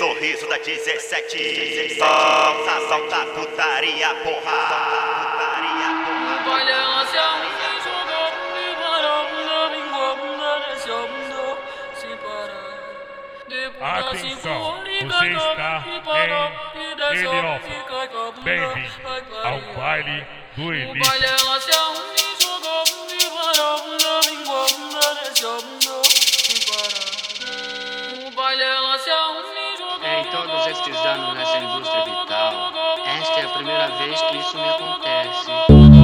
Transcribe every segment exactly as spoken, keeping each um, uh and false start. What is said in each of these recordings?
Sorriso da dezessete, solta, solta, putaria, porra, putaria, porra. Atenção, você está em Heliópolis. Bem-vindo ao baile do Elite. Em todos estes anos nessa indústria vital, esta é a primeira vez que isso me acontece.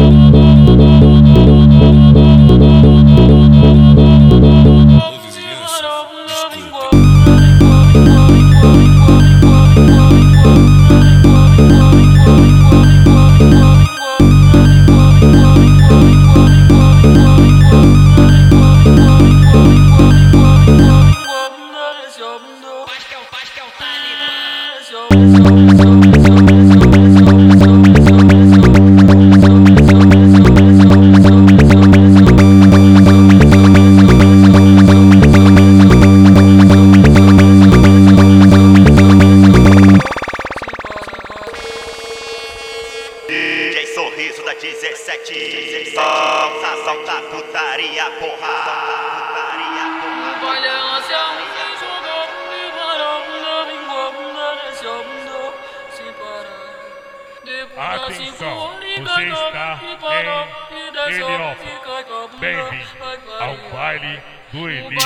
Sorriso da dezessete, solta, solta, putaria, porra, putaria, porra. Atenção, você está em Heliópolis. Bem-vindo ao baile do Elite.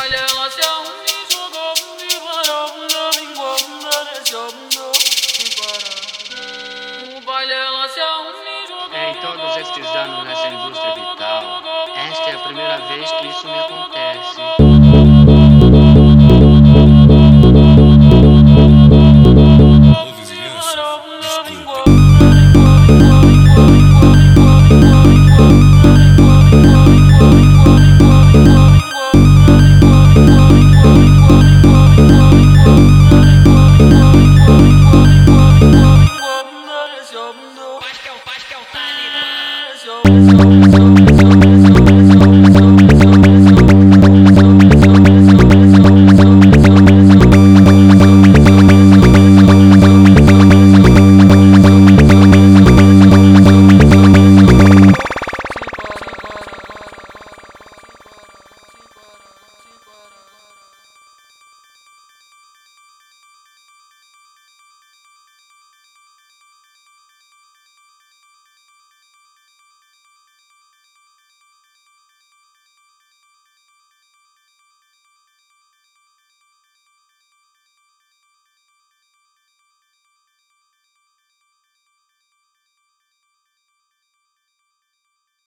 Em todos estes anos nessa indústria vital, esta é a primeira vez que isso me acontece.